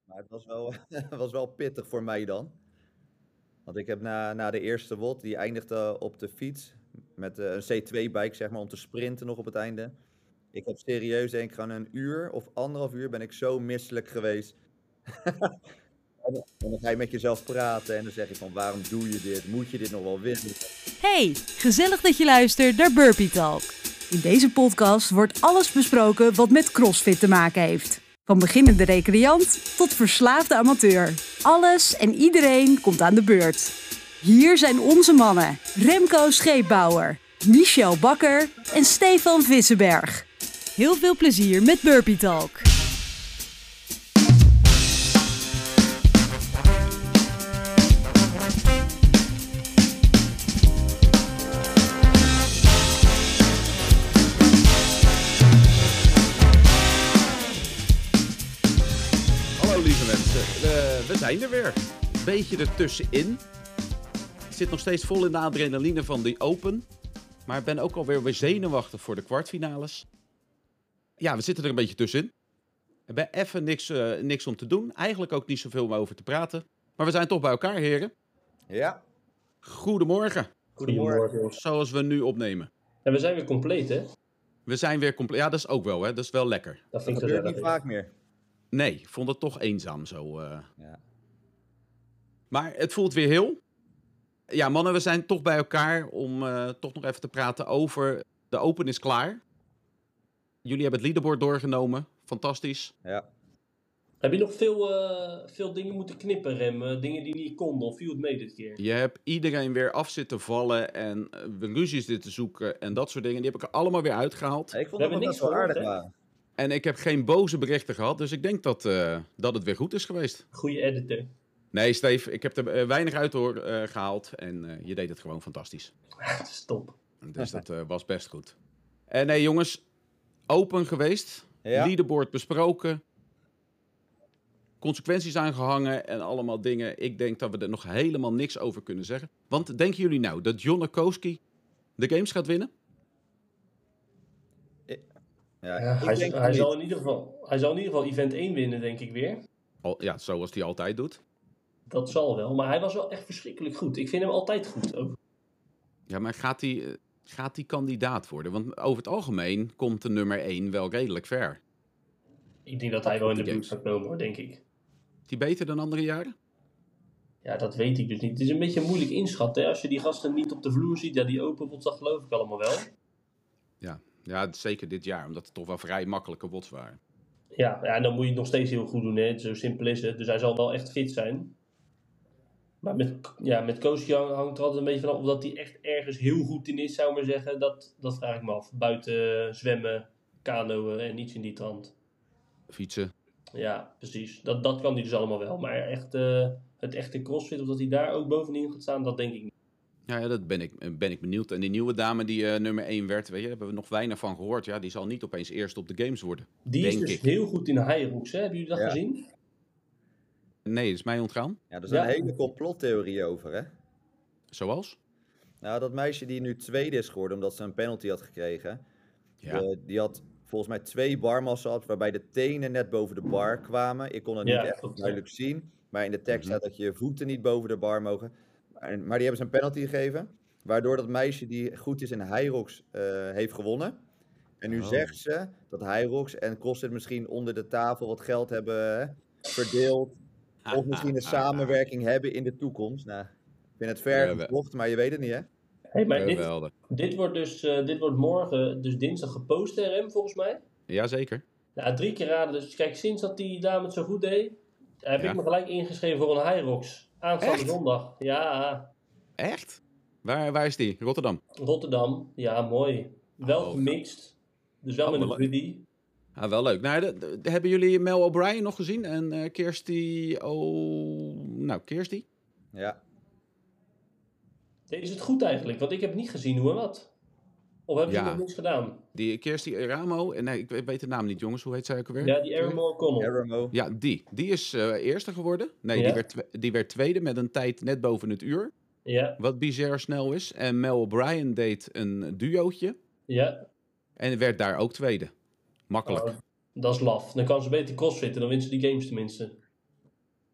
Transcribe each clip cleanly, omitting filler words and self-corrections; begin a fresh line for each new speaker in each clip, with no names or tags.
Maar het was wel, was wel pittig voor mij dan. Want ik heb na de eerste WOD, die eindigde op de fiets. Met een C2-bike, zeg maar, om te sprinten nog op het einde. Ik heb serieus, denk ik, gewoon een uur of 1,5 uur ben ik zo misselijk geweest. En dan ga je met jezelf praten en dan zeg je van, waarom doe je dit? Moet je dit nog wel willen?
Hey, gezellig dat je luistert naar Burpee Talk. In deze podcast wordt alles besproken wat met CrossFit te maken heeft. Van beginnende recreant tot verslaafde amateur. Alles en iedereen komt aan de beurt. Hier zijn onze mannen Remco Scheepbouwer, Michel Bakker en Stefan Vissenberg. Heel veel plezier met Burpee Talk.
We zijn er weer. Een beetje ertussenin. Ik zit nog steeds vol in de adrenaline van die Open. Maar ik ben ook alweer weer zenuwachtig voor de kwartfinales. Ja, we zitten er een beetje tussenin. We hebben even niks om te doen. Eigenlijk ook niet zoveel om over te praten. Maar we zijn toch bij elkaar, heren.
Ja.
Goedemorgen.
Goedemorgen, jongens.
Zoals we nu opnemen.
En we zijn weer compleet, hè?
We zijn weer compleet. Ja, dat is ook wel, hè. Dat is wel lekker.
Dat
Dat
vind ik
gebeurt
wel
niet
erg.
vaak meer.
Nee, ik vond het toch eenzaam zo.
Ja.
Maar het voelt weer heel. Ja, mannen, we zijn toch bij elkaar om toch nog even te praten over... De Open is klaar. Jullie hebben het leaderboard doorgenomen. Fantastisch.
Ja.
Heb je nog veel dingen moeten knippen, Rem? Dingen die niet konden, of viel het mee dit keer?
Je hebt iedereen weer af zitten vallen en ruzies zitten zoeken en dat soort dingen. Die heb ik er allemaal weer uitgehaald.
Ik vond
We
dat
hebben
we
niks
best wel
gehoord,
aardig
hè?
waren.
En ik heb geen boze berichten gehad, dus ik denk dat het weer goed is geweest.
Goeie editor.
Nee, Steve, ik heb er weinig uit gehaald en je deed het gewoon fantastisch.
Stop.
Dus dat was best goed. En nee, jongens, open geweest.
Ja.
Leaderboard besproken. Consequenties aangehangen en allemaal dingen. Ik denk dat we er nog helemaal niks over kunnen zeggen. Want denken jullie nou dat John Okowski de games gaat winnen?
Ja,
Ja,
ik denk
hij
het
zal
niet.
in ieder geval event 1 winnen, denk ik weer.
Ja, zoals hij altijd doet.
Dat zal wel. Maar hij was wel echt verschrikkelijk goed. Ik vind hem altijd goed. Ook.
Ja, maar gaat hij kandidaat worden? Want over het algemeen komt de nummer 1 wel redelijk ver.
Ik denk dat hij wel in de
Die
buurt
games.
gaat komen, hoor, denk ik.
Is hij beter dan andere jaren?
Ja, dat weet ik dus niet. Het is een beetje moeilijk inschatten, hè? Als je die gasten niet op de vloer ziet. Ja, die open WODs, dat geloof ik allemaal wel.
Ja, zeker dit jaar, omdat het toch wel vrij makkelijke WODs waren.
Ja, en dan moet je het nog steeds heel goed doen, hè. Zo simpel is het. Dus hij zal wel echt fit zijn. Maar met Koosje hangt er altijd een beetje vanaf of dat hij echt ergens heel goed in is, zou ik maar zeggen. Dat vraag ik me af. Buiten zwemmen, kanoën en iets in die trant.
Fietsen.
Ja, precies. Dat kan hij dus allemaal wel. Maar echt, het echte crossfit, of dat hij daar ook bovenin gaat staan, dat denk ik niet.
Ja, dat ben ik benieuwd. En die nieuwe dame die nummer 1 werd, weet je, hebben we nog weinig van gehoord. Ja, die zal niet opeens eerst op de games worden.
Die is
Denk
dus
ik.
heel goed in de high rocks, hè? Hebben jullie dat
Ja.
gezien?
Nee, dat is mij ontgaan.
Ja, er zijn
Ja.
hele complottheorieën over, hè.
Zoals?
Nou, dat meisje die nu tweede is geworden omdat ze een penalty had gekregen.
Ja.
Die had volgens mij 2 barmassa waarbij de tenen net boven de bar kwamen. Ik kon het
Ja,
niet echt
klopt, ja.
duidelijk zien. Maar in de tekst
Mhm.
staat dat je voeten niet boven de bar mogen. Maar die hebben ze een penalty gegeven. Waardoor dat meisje die goed is in Hyrox heeft gewonnen. En nu
Oh.
zegt ze dat Hyrox en CrossFit misschien onder de tafel wat geld hebben verdeeld. Of misschien een samenwerking hebben in de toekomst. Nou, ik vind het ver gezocht, maar je weet het niet, hè?
Hey, maar
Geweldig.
dit wordt morgen, dus dinsdag gepost, hè, Rem, volgens mij.
Jazeker.
Nou, 3 keer raden. Dus kijk, sinds dat die dame het zo goed deed, heb
Ja.
ik me gelijk ingeschreven voor een Hyrox. Aanstaande
Echt?
zondag. Ja,
Echt? Waar is die? Rotterdam?
Rotterdam. Ja, mooi. Wel
Oh,
gemixt. Dus wel met
wel
een
leuk.
hoodie.
Ah, wel leuk. Nou, hebben jullie Mel O'Brien nog gezien? En Kirsty... Kirsty?
Ja.
Deden ze het goed eigenlijk? Want ik heb niet gezien hoe en wat. Of hebben ze
Ja.
nog niks gedaan?
Die Kirsty Ramo. En nee, ik weet de naam niet, jongens. Hoe heet zij ook alweer?
Ja, die Aaron O'Connell.
Aramo.
Ja, die. Die is eerste geworden. Nee,
Ja.
die werd tweede met een tijd net boven het uur.
Ja,
Wat bizar snel is. En Mel O'Brien deed een duootje.
ja.
En werd daar ook tweede. Makkelijk.
Oh, dat is laf. Dan kan ze beter crossfitten, dan wint ze die games tenminste.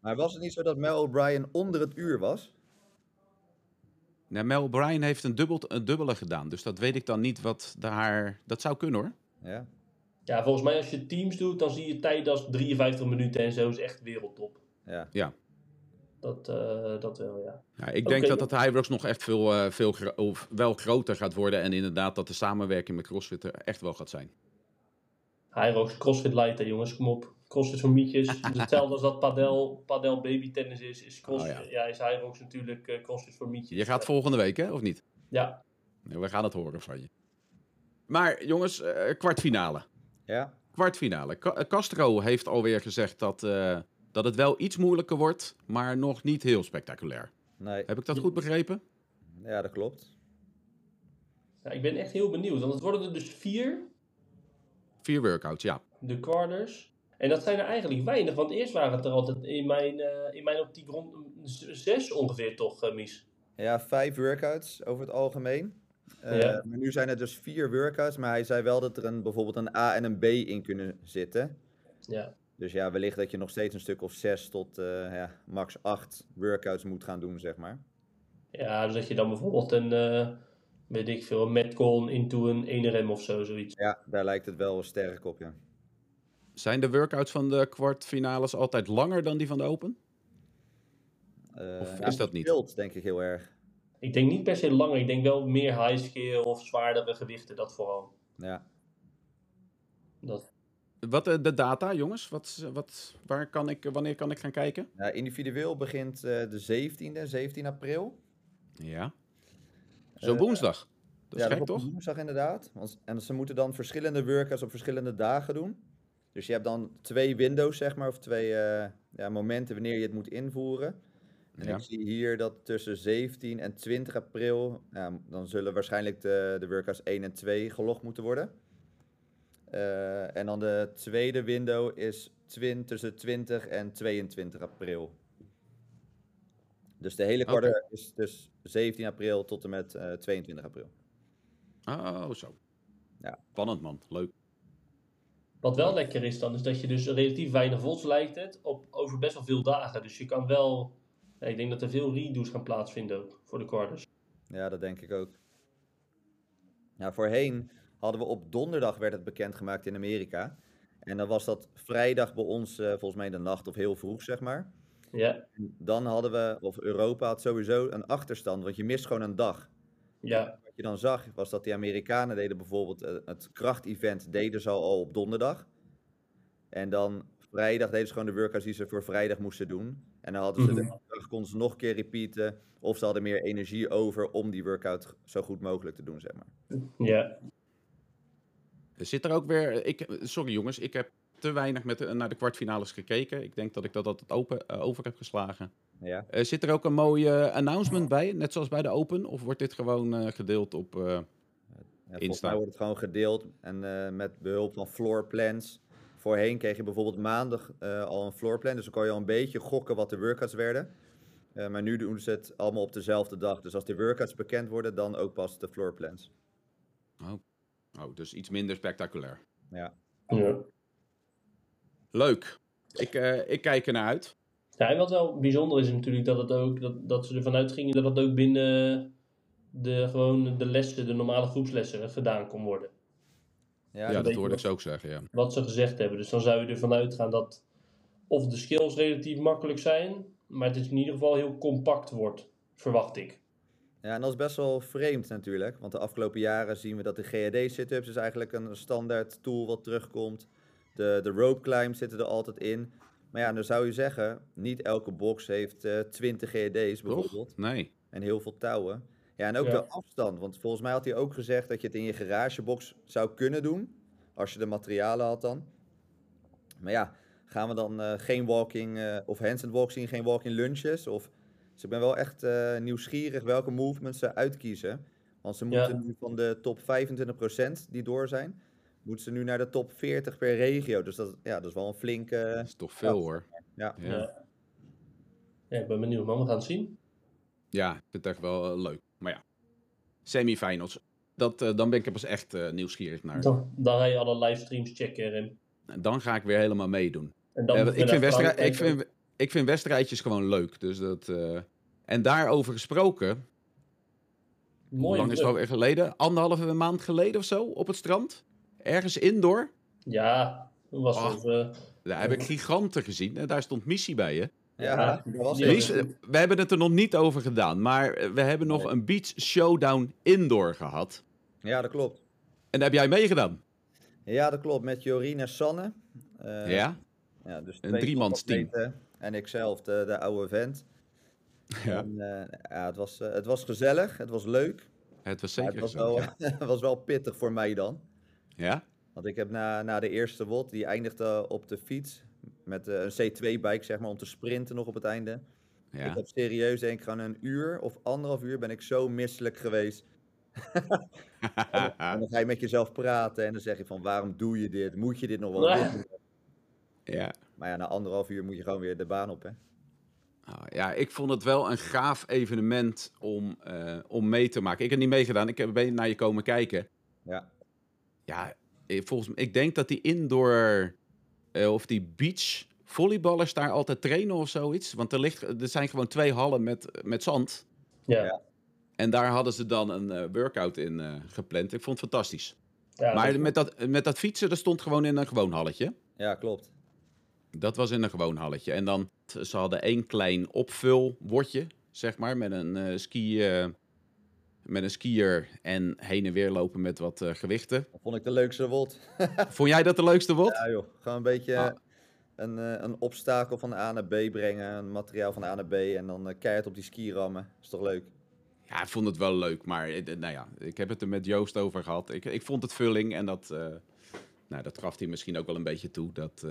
Maar was het niet zo dat Mel O'Brien onder het uur was?
Nee, Mel O'Brien heeft een dubbele gedaan. Dus dat weet ik dan niet wat daar... Dat zou kunnen hoor.
Ja.
Ja, volgens mij als je teams doet, dan zie je tijd als 53 minuten en zo is echt wereldtop.
Ja.
Ja.
Dat wel, ja.
Ja, ik denk
Oké.
dat het Hyrox nog echt wel groter gaat worden. En inderdaad dat de samenwerking met CrossFit er echt wel gaat zijn.
Hyrox, CrossFit Light, hè, jongens, kom op. CrossFit voor mietjes. Dus hetzelfde als dat padel babytennis is CrossFit.
Oh,
ja, is Hyrox natuurlijk CrossFit voor mietjes.
Je gaat volgende week, hè? Of niet?
Ja,
Nee, we gaan het horen van je. Maar jongens, kwartfinale.
Ja.
Kwartfinale. Castro heeft alweer gezegd dat het wel iets moeilijker wordt, maar nog niet heel spectaculair.
Nee.
Heb ik dat goed begrepen?
Ja, dat klopt.
ja, ik ben echt heel benieuwd. Want het worden er dus 4,
4 workouts, ja.
de quarters. En dat zijn er eigenlijk weinig, want eerst waren het er altijd in mijn optiek rond 6 ongeveer toch, Mies?
Ja, 5 workouts over het algemeen.
Ja.
Maar nu zijn het dus 4 workouts, maar hij zei wel dat er bijvoorbeeld een A en een B in kunnen zitten.
Ja.
Dus ja, wellicht dat je nog steeds een stuk of 6 tot max 8 workouts moet gaan doen, zeg maar.
Ja, dus dat je dan bijvoorbeeld weet ik veel, een Metcon into een 1RM of zo, zoiets.
Ja, daar lijkt het wel sterk op, ja.
Zijn de workouts van de kwartfinales altijd langer dan die van de Open? Of is dat niet?
Verschilt, denk ik heel erg.
Ik denk niet per se langer, ik denk wel meer high scale of zwaardere gewichten, dat vooral.
Ja.
Dat,
Wat de data, jongens? Wanneer kan ik gaan kijken?
Ja, individueel begint de 17 april.
Ja. Zo
Eh,
woensdag. Dat is
ja,
gek,
op
toch?
woensdag inderdaad. En ze moeten dan verschillende workouts op verschillende dagen doen. Dus je hebt dan 2 windows, zeg maar, of 2 momenten wanneer je het moet invoeren. En
Ja.
ik zie hier dat tussen 17 en 20 april, dan zullen waarschijnlijk de workouts 1 en 2 gelogd moeten worden. En dan de tweede window is tussen 20 en 22 april. Dus de hele quarter is dus 17 april tot en met 22 april.
Oh, zo.
Ja.
Spannend, man. Leuk.
wat wel lekker is dan, is dat je dus relatief weinig volts lijkt het, over best wel veel dagen. Dus je kan wel, ik denk dat er veel redo's gaan plaatsvinden ook, voor de quarters.
Ja, dat denk ik ook. Ja, voorheen hadden we op donderdag werd het bekendgemaakt in Amerika. En dan was dat vrijdag bij ons volgens mij in de nacht of heel vroeg, zeg maar.
Ja,
Dan hadden we, of Europa had sowieso een achterstand, want je mist gewoon een dag.
ja,
Wat je dan zag, was dat die Amerikanen deden bijvoorbeeld het krachtevent deden ze al op donderdag. En dan vrijdag deden ze gewoon de workouts die ze voor vrijdag moesten doen. En dan hadden ze de dag konden ze nog een keer repeaten. Of ze hadden meer energie over om die workout zo goed mogelijk te doen, zeg maar.
ja.
Zit er ook weer... sorry jongens, ik heb te weinig naar de kwartfinales gekeken. Ik denk dat ik dat altijd over heb geslagen.
Ja.
Zit er ook een mooie announcement bij, net zoals bij de Open? Of wordt dit gewoon gedeeld op
Volgens
Insta?
mij wordt het gewoon gedeeld en met behulp van floorplans. Voorheen kreeg je bijvoorbeeld maandag al een floorplan, dus dan kon je al een beetje gokken wat de workouts werden. Maar nu doen ze het allemaal op dezelfde dag. Dus als de workouts bekend worden, dan ook pas de floorplans.
Oh, dus iets minder spectaculair.
Ja.
Ja.
Leuk. Ik kijk ernaar uit.
Ja, en wat wel bijzonder is natuurlijk dat het ook dat ze ervan uitgingen dat het ook binnen de lessen, de normale groepslessen gedaan kon worden.
Ja,
dat
dat hoorde ik ze ook zeggen, ja.
Wat ze gezegd hebben. Dus dan zou je ervan uitgaan dat of de skills relatief makkelijk zijn, maar het is in ieder geval heel compact wordt, verwacht ik.
Ja, en dat is best wel vreemd natuurlijk. Want de afgelopen jaren zien we dat de GHD sit-ups is eigenlijk een standaard tool wat terugkomt. De rope climbs zitten er altijd in. Maar ja, dan zou je zeggen, niet elke box heeft 20 GHD's bijvoorbeeld.
Toch? Nee.
En heel veel touwen. Ja, en ook
Ja.
de afstand. Want volgens mij had hij ook gezegd dat je het in je garagebox zou kunnen doen. Als je de materialen had dan. Maar ja, gaan we dan geen walking of handstand walks zien, geen walking lunches? Dus ik ben wel echt nieuwsgierig welke movements ze uitkiezen. Want ze moeten nu van de top 25% die door zijn, moeten ze nu naar de top 40 per regio. Dus dat is wel een flinke...
Dat is toch veel, hoor.
Ja.
Ja, ik ben benieuwd, man. We gaan het zien.
Ja, ik vind het echt wel leuk. Maar ja, semifinals. Dan ben ik er pas echt nieuwsgierig naar.
Dan ga je alle livestreams checken erin.
En dan ga ik weer helemaal meedoen.
En dan
ik vind wedstrijdjes gewoon leuk. Dus dat, en daarover gesproken, hoe
Mooi.
lang is het alweer geleden? 1,5 maand geleden of zo, op het strand. Ergens indoor.
Ja, dat was
Oh.
het.
Daar heb ik giganten gezien. En daar stond Missie bij je.
Ja, dat was
die
heel
Mies,
goed.
we hebben het er nog niet over gedaan. Maar we hebben nog
Nee.
een beach showdown indoor gehad.
Ja, dat klopt.
En daar heb jij meegedaan.
Ja, dat klopt. Met Jorien en Sanne.
Ja?
Ja, dus
Een
2
driemans-team.
topatleten. En ikzelf, de oude vent.
Ja.
En, ja, het was gezellig. Het was leuk.
Het was
Maar
zeker
het was
gezellig,
wel, het was wel pittig voor mij dan.
ja?
Want ik heb na de eerste WOD, die eindigde op de fiets. Met een C2-bike, zeg maar, om te sprinten nog op het einde.
Ja.
Ik heb serieus, denk ik, gewoon een uur of 1,5 uur ben ik zo misselijk geweest. En dan ga je met jezelf praten en dan zeg je van, waarom doe je dit? Moet je dit nog wel
Ja.
doen?
Ja.
Maar ja, na 1,5 uur moet je gewoon weer de baan op, hè?
Ja, ik vond het wel een gaaf evenement om mee te maken. Ik heb niet meegedaan, ik ben naar je komen kijken.
Ja.
Ja, ik denk dat die indoor of die beach volleyballers daar altijd trainen of zoiets. Want er zijn gewoon 2 hallen met zand.
Ja.
Ja.
En daar hadden ze dan een workout in gepland. Ik vond het fantastisch.
Ja,
Maar met dat fietsen, dat stond gewoon in een gewoon halletje.
Ja, klopt.
Dat was in een gewoon halletje. En dan, ze hadden 1 klein opvulbordje, zeg maar, met een skier en heen en weer lopen met wat gewichten.
Dat vond ik de leukste WOD.
Vond jij dat de leukste WOD?
Ja, joh. Gewoon een beetje
Ah.
een obstakel van A naar B brengen. Een materiaal van A naar B en dan keihard op die ski rammen. Is toch leuk?
Ja, ik vond het wel leuk, maar nou ja, ik heb het er met Joost over gehad. Ik vond het vulling en dat gaf hij misschien ook wel een beetje toe. Dat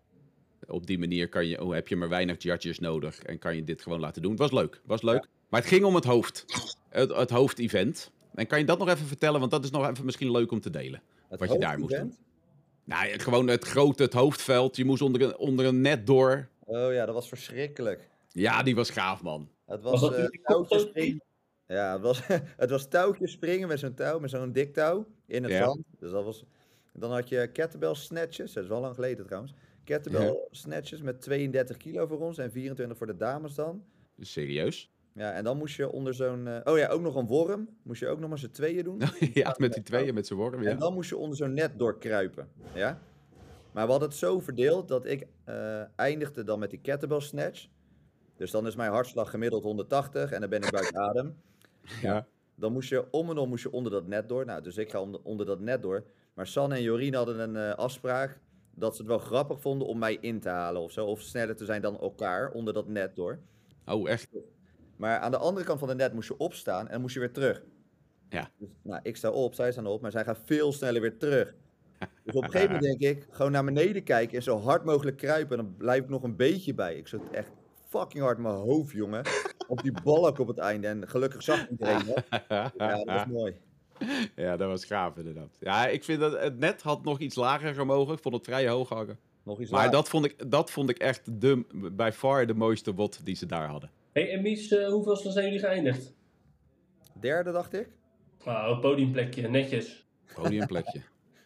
op die manier heb je maar weinig judges nodig en kan je dit gewoon laten doen. Het was leuk.
Ja.
Maar het ging om het hoofd. Het hoofdevent. En kan je dat nog even vertellen? Want dat is nog even misschien leuk om te delen.
Het
Wat je daar moest
hoofdevent?
Nou, gewoon het hoofdveld. Je moest onder een net door.
Oh ja, dat was verschrikkelijk.
Ja, die was gaaf, man.
Het
Was
was
dat die
touwtjes
kopstoot?
springen. Ja, het was touwtjes springen met zo'n touw, met zo'n dik touw in het
Ja.
zand. Dus dat was... Dan had je kettlebell snatches, dat is wel lang geleden trouwens. Kettlebell snatches met 32 kilo voor ons en 24 voor de dames dan.
Serieus?
Ja, en dan moest je onder zo'n... oh ja, ook nog een worm. Moest je ook nog maar z'n tweeën doen.
Ja, met die tweeën, met zijn worm,
En
ja.
dan moest je onder zo'n net doorkruipen. Ja? Maar we hadden het zo verdeeld dat ik eindigde dan met die kettlebell snatch. Dus dan is mijn hartslag gemiddeld 180 en dan ben ik buiten adem.
Ja.
Dan moest je om en om onder dat net door. Nou, dus ik ga onder dat net door. Maar Sanne en Jorien hadden een afspraak dat ze het wel grappig vonden om mij in te halen of zo. Of sneller te zijn dan elkaar onder dat net door.
Oh, echt?
Maar aan de andere kant van de net moest je opstaan en dan moest je weer terug.
Ja.
Dus, nou, ik sta op, zij staan op, maar zij gaan veel sneller weer terug. Dus op een gegeven moment denk ik, gewoon naar beneden kijken en zo hard mogelijk kruipen. En dan blijf ik nog een beetje bij. Ik zat echt fucking hard mijn hoofd, jongen. Op die balk op het einde. En gelukkig zag iedereen dat. Ja, dat was mooi.
Ja, dat was gaaf inderdaad. Ja, ik vind dat het net had nog iets lager gemogen. Ik vond het vrij hoog hangen.
Nog iets
Maar
later.
dat vond ik echt by far de mooiste WOD die ze daar hadden.
Hey, en Mies, hoeveelste zijn jullie geëindigd?
Derde, dacht ik.
Nou, podiumplekje, netjes.
Podiumplekje.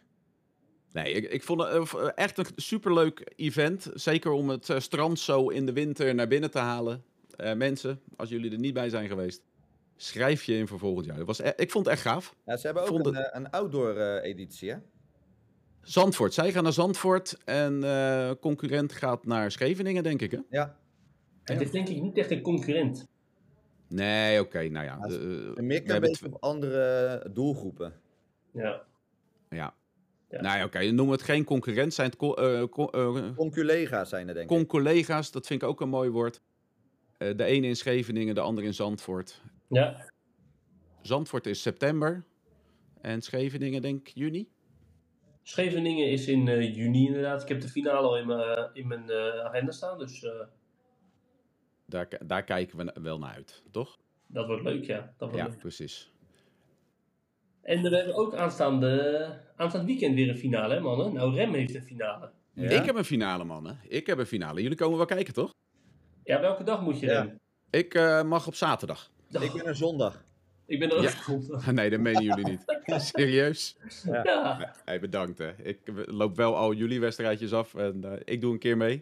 Nee, ik vond het echt een superleuk event. Zeker om het strand zo in de winter naar binnen te halen. Mensen, als jullie er niet bij zijn geweest, schrijf je in voor volgend jaar. Ik vond het echt gaaf.
Ja, ze hebben ook
Vond
een outdoor editie, hè?
Zandvoort. Zij gaan naar Zandvoort en concurrent gaat naar Scheveningen, denk ik, hè?
Ja.
Het is denk ik niet echt een concurrent.
Nee, oké, nou ja.
Ja,
we
Ze mikken een
hebben
beetje op andere doelgroepen.
Ja.
Ja.
Ja.
Nou ja, oké, noem het geen concurrent, zijn het
Conculega's zijn er, denk ik.
collega's, dat vind ik ook een mooi woord. De ene in Scheveningen, de andere in Zandvoort.
Ja.
Zandvoort is september en Scheveningen denk ik juni.
Scheveningen is in juni inderdaad. Ik heb de finale al in mijn agenda staan, dus
Daar kijken we wel naar uit, toch?
dat wordt leuk, ja. Dat wordt
Ja,
leuk.
precies.
En we hebben ook aanstaand weekend weer een finale, hè mannen? Nou, Rem heeft een finale.
Ja?
Ik heb een finale, mannen. Ik heb een finale. Jullie komen wel kijken, toch?
Ja, welke dag moet je
Ja.
Rem?
Ik mag op zaterdag.
Ik ben er zondag.
Ik ben er
Ja.
ook.
Nee, dat menen jullie niet. Serieus?
Ja.
Hey, bedankt hè. Ik loop wel al jullie wedstrijdjes af en ik doe een keer mee.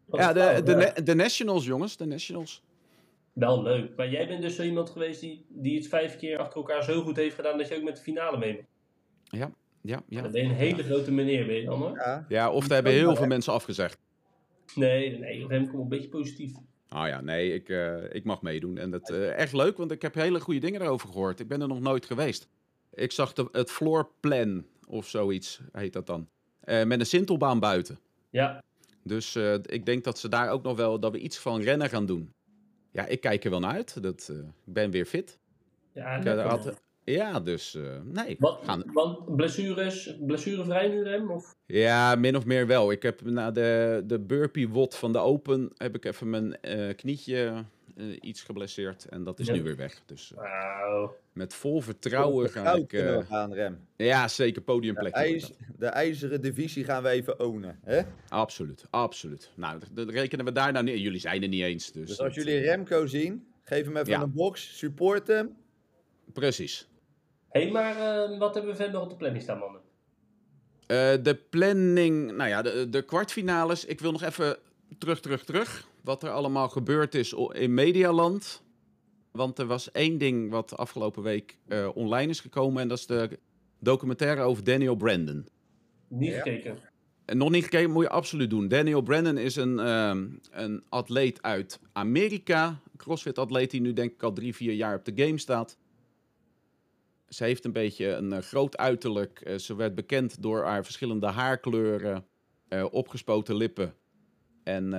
Wat
Ja,
gaaf, ja.
de Nationals, jongens. De Nationals.
Wel leuk. Maar jij bent dus zo iemand geweest die het 5 keer achter elkaar zo goed heeft gedaan dat je ook met de finale mee mag.
Ja.
Dan ben je een hele grote meneer, ben je dan hoor.
Ja,
Ja, of daar hebben heel veel mensen afgezegd.
Nee, op hem komt een beetje positief.
Oh ja, nee, ik mag meedoen. En dat echt leuk, want ik heb hele goede dingen erover gehoord. Ik ben er nog nooit geweest. Ik zag het floorplan of zoiets, heet dat dan. Met een sintelbaan buiten.
Ja,
Dus ik denk dat ze daar ook nog wel, dat we iets van rennen gaan doen. Ja, ik kijk er wel naar uit. Ik ben weer fit.
ja
Ik,
lekker,
had,
man.
ja, dus nee.
Want blessurevrij nu, Rem? Of?
Ja, min of meer wel. Ik heb na de burpee wot van de Open heb ik even mijn knietje iets geblesseerd. En dat is
Ja.
nu weer weg. Dus
Wauw.
met vol vertrouwen ga
goud
ik...
kunnen we gaan, Rem.
ja, zeker podiumplekje. wordt dat.
De ijzeren divisie gaan we even ownen. Hè?
Absoluut, absoluut. Nou, dat rekenen we daar nou niet. Jullie zijn er niet eens.
Dus als jullie Remco zien, geef hem even een box, support hem.
Precies.
Hé, maar wat hebben we verder nog op de planning staan, mannen?
De planning, nou ja, de kwartfinales. Ik wil nog even terug. Wat er allemaal gebeurd is in Medialand. Want er was één ding wat afgelopen week online is gekomen. En dat is de documentaire over Daniel Brandon.
Niet gekeken.
En nog niet gekeken, moet je absoluut doen. Daniel Brandon is een atleet uit Amerika. CrossFit-atleet die nu denk ik al 3-4 jaar op de game staat. Ze heeft een beetje een groot uiterlijk. Ze werd bekend door haar verschillende haarkleuren, opgespoten lippen. En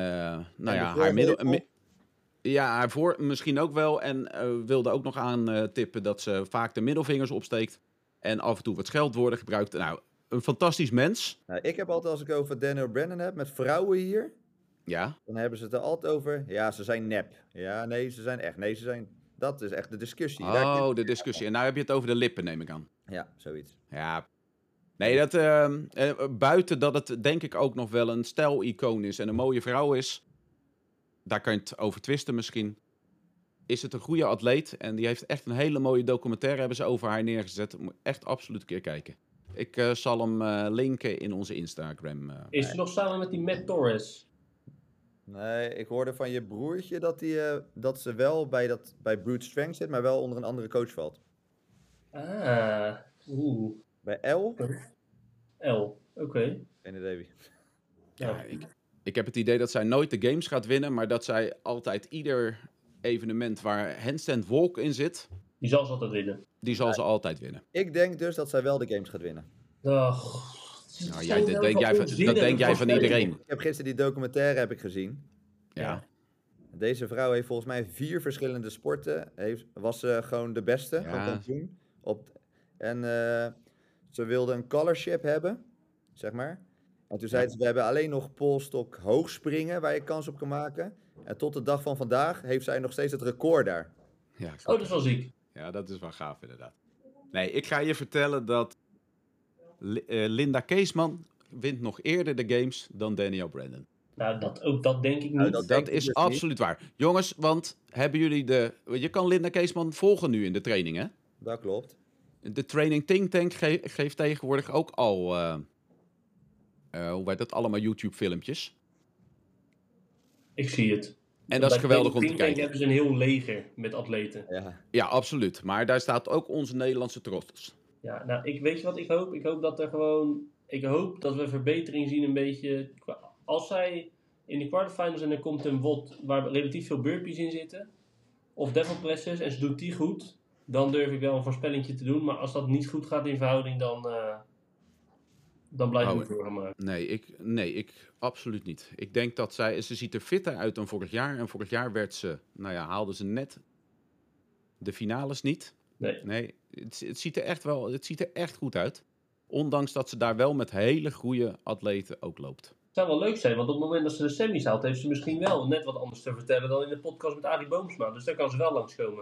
haar voor misschien ook wel. En wilde ook nog aantippen dat ze vaak de middelvingers opsteekt. En af en toe wat scheldwoorden gebruikt. Nou, een fantastisch mens.
Nou, ik heb altijd, als ik over Daniel Brandon heb, met vrouwen hier,
Ja.
dan hebben ze het er altijd over. Ja, ze zijn nep. Ja, nee, ze zijn echt. Nee, ze zijn. Dat is echt de discussie.
Oh, de discussie. En nou heb je het over de lippen, neem ik aan.
Ja, zoiets.
Ja. Nee, buiten dat het denk ik ook nog wel een stijlicoon is en een mooie vrouw is. Daar kan je het over twisten misschien. Is het een goede atleet. En die heeft echt een hele mooie documentaire hebben ze over haar neergezet. Moet echt absoluut een keer kijken. Ik zal hem linken in onze Instagram.
Is ze nog samen met die Matt Torres?
Nee, ik hoorde van je broertje dat ze wel bij Brute Strength zit, maar wel onder een andere coach valt.
Ah,
Bij L?
L, oké.
Geen idee wie.
Ja, ik heb het idee dat zij nooit de games gaat winnen, maar dat zij altijd ieder evenement waar handstand walk in zit,
Die zal ze altijd winnen.
die zal ze altijd winnen.
Ik denk dus dat zij wel de games gaat winnen.
Ach,
Nou, dat denk jij van iedereen.
Ik heb gisteren die documentaire gezien.
Ja.
Deze vrouw heeft volgens mij 4 verschillende sporten. Was ze gewoon de beste,
Ja.
gewoon kampioen. Ze wilde een scholarship hebben, zeg maar. En toen zei ze, we hebben alleen nog polstok hoogspringen waar je kans op kan maken. En tot de dag van vandaag heeft zij nog steeds het record daar.
Ja,
Oh, dat is wel ziek.
Ja, dat is wel gaaf inderdaad. Nee, ik ga je vertellen dat Linda Keesman wint nog eerder de games dan Daniel Brandon.
Nou, dat denk ik niet.
Dat is absoluut waar. Jongens, want hebben jullie je kan Linda Keesman volgen nu in de training, hè?
Dat klopt.
De Training Think Tank geeft tegenwoordig ook al, hoe heet dat, allemaal YouTube-filmpjes.
Ik zie het.
En dat is geweldig om te
Think Tank
kijken.
hebben ze een heel leger met atleten.
Ja.
Ja, absoluut. Maar daar staat ook onze Nederlandse trots.
Ja, nou, weet je wat ik hoop? Ik hoop dat er gewoon... Ik hoop dat we verbetering zien een beetje... Als zij in de quarterfinals en er komt een WOD waar relatief veel burpees in zitten, of devil presses, en ze doet die goed, dan durf ik wel een voorspellingje te doen. Maar als dat niet goed gaat in verhouding, dan blijf ik doorgemaakt.
Nee, ik absoluut niet. Ik denk dat ze ziet er fitter uit dan vorig jaar. En vorig jaar haalden ze net de finales niet. Nee, het ziet er echt goed uit. Ondanks dat ze daar wel met hele goede atleten ook loopt.
Het zou wel leuk zijn, want op het moment dat ze de semis haalt, heeft ze misschien wel net wat anders te vertellen dan in de podcast met Arie Boomsma. Dus daar kan ze wel langskomen.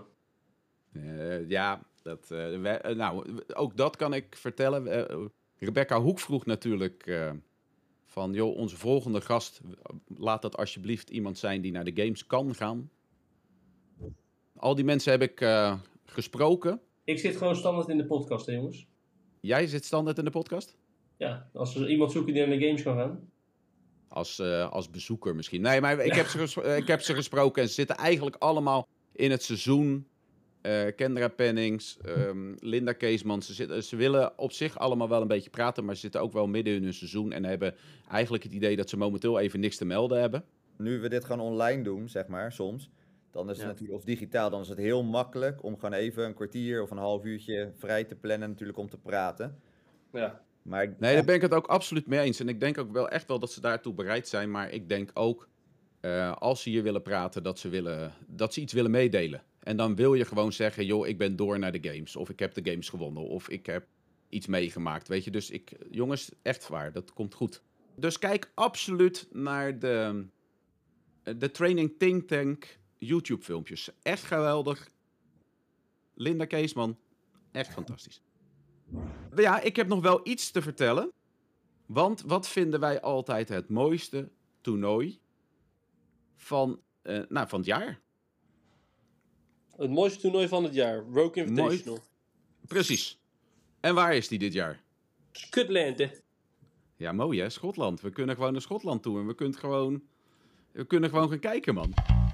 Ook dat kan ik vertellen. Rebecca Hoek vroeg natuurlijk van, joh, onze volgende gast, laat dat alsjeblieft iemand zijn die naar de games kan gaan. Al die mensen heb ik gesproken.
Ik zit gewoon standaard in de podcast, hè, jongens.
Jij zit standaard in de podcast?
Ja, als we iemand zoeken die naar de games kan gaan.
Als bezoeker misschien. Nee, maar ik heb ze gesproken en ze zitten eigenlijk allemaal in het seizoen. Kendra Pennings, Linda Keesman. Ze willen op zich allemaal wel een beetje praten, maar ze zitten ook wel midden in hun seizoen en hebben eigenlijk het idee dat ze momenteel even niks te melden hebben.
Nu we dit gaan online doen, zeg maar, soms, dan is het natuurlijk, of digitaal, dan is het heel makkelijk om gewoon even een kwartier of een half uurtje vrij te plannen natuurlijk om te praten.
Ja.
Maar
Nee, daar ben ik het ook absoluut mee eens. En ik denk ook wel echt wel dat ze daartoe bereid zijn. Maar ik denk ook, als ze hier willen praten, dat ze iets willen meedelen. En dan wil je gewoon zeggen, joh, ik ben door naar de games. Of ik heb de games gewonnen. Of ik heb iets meegemaakt, weet je. Dus jongens, echt waar, dat komt goed. Dus kijk absoluut naar de Training Think Tank YouTube filmpjes. Echt geweldig. Linda Keesman, echt fantastisch. Ja, ik heb nog wel iets te vertellen. Want wat vinden wij altijd het mooiste toernooi van het jaar?
Het mooiste toernooi van het jaar. Rogue Invitational.
Precies. En waar is die dit jaar?
Scotland, hè?
Ja, mooi hè, Schotland. We kunnen gewoon naar Schotland toe en we kunnen gewoon gaan kijken, man.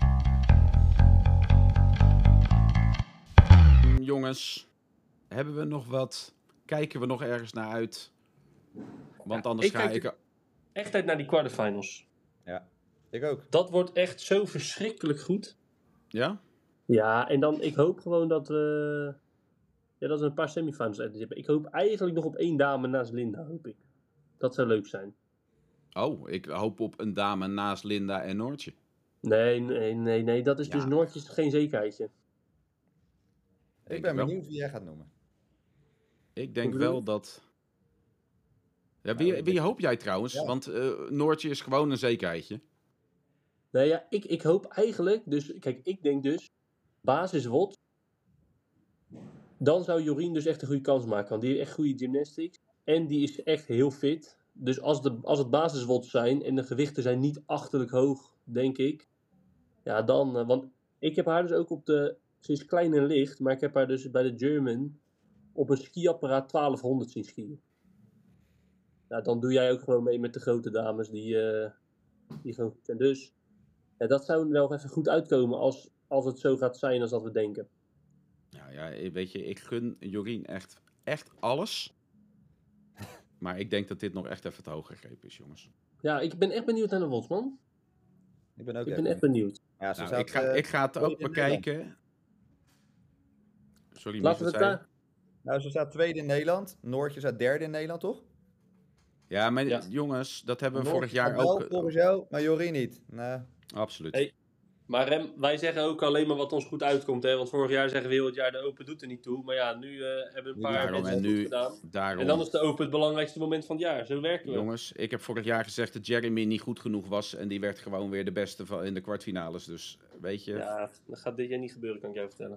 Jongens, hebben we nog wat? Kijken we nog ergens naar uit? Want anders ga ik...
Echt uit naar die quarterfinals.
Ja, ik ook.
Dat wordt echt zo verschrikkelijk goed.
Ja?
Ja, en dan, ik hoop gewoon dat we een paar semifinals uit hebben. Ik hoop eigenlijk nog op 1 dame naast Linda, hoop ik. Dat zou leuk zijn.
Oh, ik hoop op een dame naast Linda en Noortje.
Nee, dat is dus Noortje geen zekerheidje.
Ik ben benieuwd wie jij gaat noemen.
Ik denk wel dat... Ja, wie hoop jij trouwens?
Ja.
Want Noortje is gewoon een zekerheidje.
Nou ja, ik hoop eigenlijk, dus kijk, ik denk dus, basis WOT, dan zou Jorien dus echt een goede kans maken. Want die heeft echt goede gymnastics en die is echt heel fit. Dus als het basis WOT zijn en de gewichten zijn niet achterlijk hoog, denk ik. Ja, dan, want ik heb haar dus ook ze is klein en licht, maar ik heb haar dus bij de German op een skiapparaat 1200 zien skiën. Ja, dan doe jij ook gewoon mee met de grote dames die gewoon goed zijn. Dus ja, dat zou wel even goed uitkomen als het zo gaat zijn als dat we denken.
Ja, weet je, ik gun Jorien echt alles. Maar ik denk dat dit nog echt even te hoog gegrepen is, jongens.
Ja, ik ben echt benieuwd naar de WOT, man.
Ik ben ook
Ik ben echt benieuwd.
Ja, ze
ik ga het ook bekijken. Sorry,
Laten we het daar...
Nou, ze staat tweede in Nederland. Noortje staat derde in Nederland, toch?
Ja, maar jongens, dat hebben we vorig jaar ook...
Volgens jou, maar Jorien niet. Nee.
Absoluut.
Hey, maar Rem, wij zeggen ook alleen maar wat ons goed uitkomt. Hè? Want vorig jaar zeggen we heel het jaar de Open doet er niet toe. Maar ja, nu hebben we een paar mensen goed gedaan. En dan is de Open het belangrijkste moment van het jaar. Zo werken we.
Jongens, ik heb vorig jaar gezegd dat Jeremy niet goed genoeg was. En die werd gewoon weer de beste in de kwartfinales. Dus weet je...
Ja, dat gaat dit jaar niet gebeuren, kan ik jou vertellen.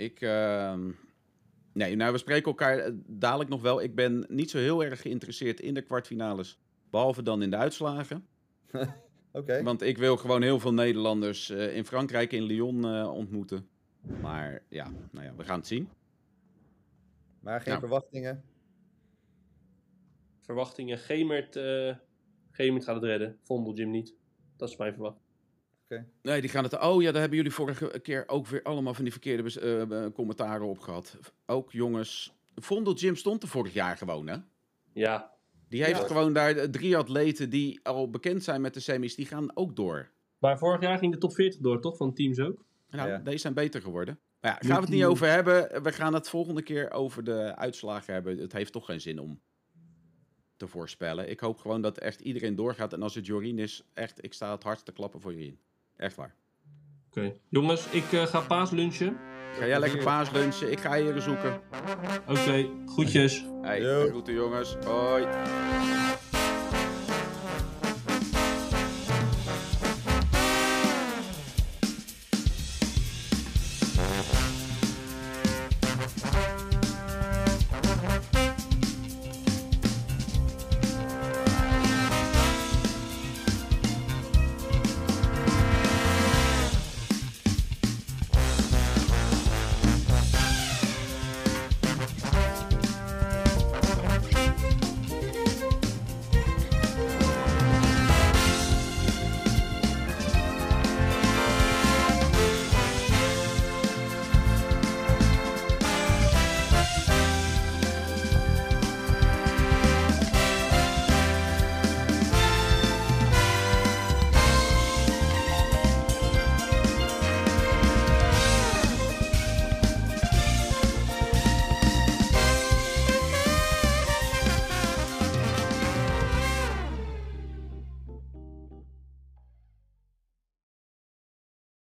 Nee, nou, we spreken elkaar dadelijk nog wel. Ik ben niet zo heel erg geïnteresseerd in de kwartfinales. Behalve dan in de uitslagen.
Oké.
Want ik wil gewoon heel veel Nederlanders in Frankrijk, in Lyon ontmoeten. Maar ja, we gaan het zien.
Maar geen verwachtingen?
Verwachtingen. Gemert gaat het redden. Vondel Jim niet. Dat is mijn verwachting.
Okay.
Nee, die gaan het... Oh ja, daar hebben jullie vorige keer ook weer allemaal van die verkeerde commentaren op gehad. Ook jongens... Vondel Jim stond er vorig jaar gewoon, hè?
Ja.
Die heeft gewoon daar 3 atleten die al bekend zijn met de semis. Die gaan ook door.
Maar vorig jaar ging de top 40 door, toch? Van teams ook?
Nou, deze zijn beter geworden. Maar ja, gaan we het niet over hebben. We gaan het volgende keer over de uitslagen hebben. Het heeft toch geen zin om te voorspellen. Ik hoop gewoon dat echt iedereen doorgaat. En als het Jorien is, echt, ik sta het hardst te klappen voor Jorien. Echt waar.
Oké. Jongens, ik ga paaslunchen.
Ga jij lekker paaslunchen? Ik ga je zoeken.
Oké, groetjes.
Hey, groeten jongens. Hoi.